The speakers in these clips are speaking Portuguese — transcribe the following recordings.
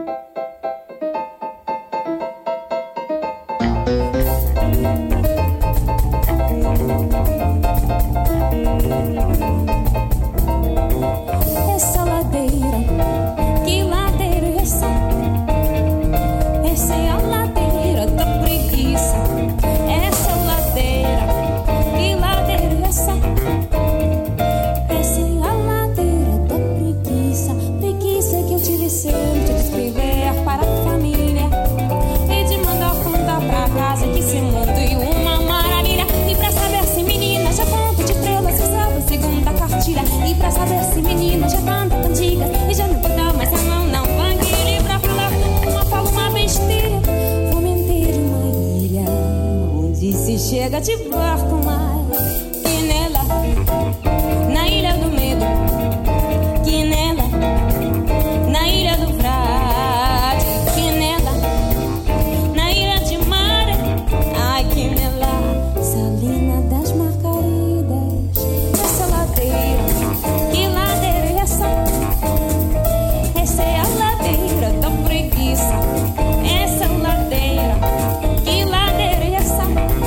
Essa ladeira, que ladeira é essa? Essa é a ladeira da preguiça. Essa ladeira, que ladeira é essa? Essa é a ladeira da preguiça. Preguiça que eu tive sempre de escrever para a família e de mandar contar pra casa que esse mundo e uma maravilha. E pra saber se menina já conta de estrelas, se sabe a segunda cartilha. E pra saber se menina já canta cantiga e já não bota mais a mão, não vanguilha. Pra falar com uma, fala uma besteira. Vou mentir uma ilha onde se chega de barco mais que nela, na ilha do medo, que nela, na ilha do frade, que nela, na ilha de mar, ai que nela, Salina das Margaridas. Essa ladeira, que ladeira é essa? Essa é a ladeira da preguiça. Essa ladeira, que ladeira é essa?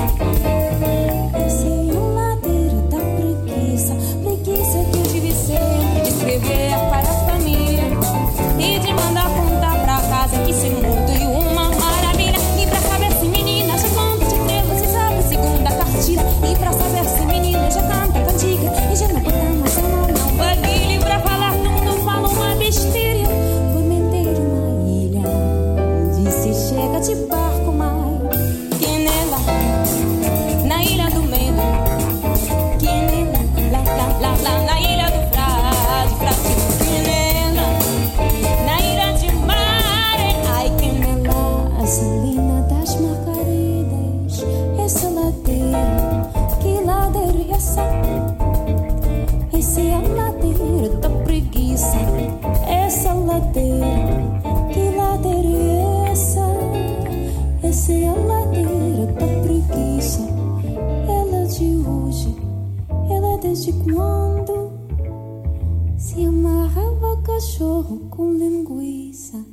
Essa é a ladeira da preguiça. Preguiça que eu tive sempre de escrever para a família e de mandar contar pra casa que esse mundo e uma maravilha. E pra saber se menina já conta de estrelas, se sabe a segunda cartilha. E pra saber se menina já canta cantiga e já não bota mais a mão, não vaguilha. E pra falar não fala uma besteira. Vou mentir uma ilha onde se chega de barco mais que nela, na ilha do medo, que nela, na ilha do frade, que nela, na ilha de mar, ai que nela, Salina das Margaridas. Essa ladeira, que ladeira é essa? Essa é a ladeira da preguiça. Essa ladeira, que ladeira é essa? Essa é a ladeira da preguiça. Ela de hoje, ela desde quando se amarrava cachorro com linguiça.